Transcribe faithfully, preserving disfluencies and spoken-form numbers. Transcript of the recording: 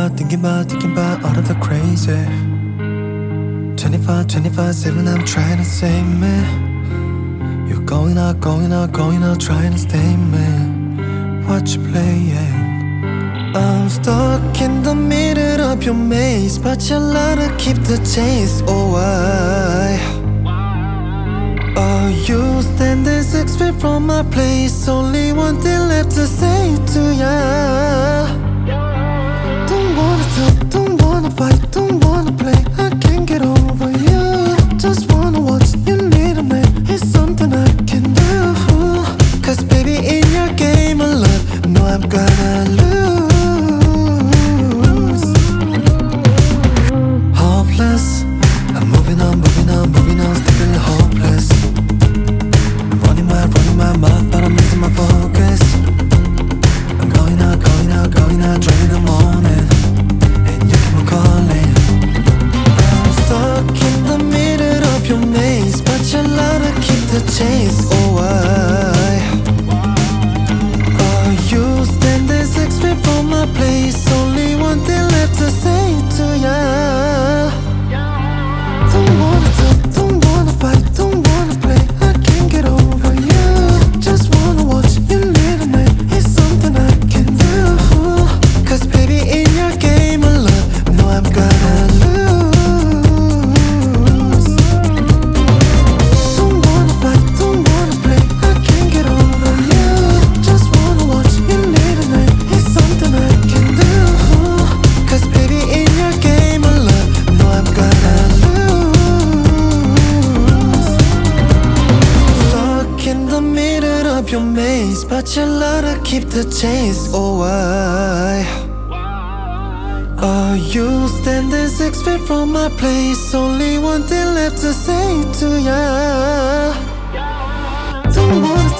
about, thinking about, thinking about all of the crazy. twenty-five, twenty-five, seven, I'm trying to save me. You're going out, going out, going out, trying to stay me. What you playing? I'm stuck in the middle of your maze, but you love to keep the chase. Oh, why? Oh, you standing six feet from my place, only one thing left to say to ya. Don't wanna talk, don't wanna fight, don't wanna play, I can't get over you. Just wanna watch you need a man, it's something I can do. Cause baby, in your game of love, know I'm gonna lose. Hopeless, I'm moving on, moving on, moving on, still feeling hopeless. I'm running my, running my mouth, but I'm losing my focus. I'm going out, going out, going out, driving the morning, and you keep on calling. I'm stuck in the middle of your maze, but you love to keep the chase. Oh, why? Are you standing six feet from my place? Only one thing left to say to ya. Don't wanna talk, don't wanna fight, don't wanna play, I can't get over you. Just wanna watch you live in it, it's something I can do. Cause baby, in your game of love, know I'm gonna lose. Don't wanna fight, don't wanna play, I can't get over you. Just wanna watch you live in it, it's something I can do. Cause baby, in your game of love, know I'm gonna lose. Stuck in the middle of your maze, but you love to keep the chase. Oh, why? Are you standing six feet from my place? Only one thing left to say to ya. Don't wanna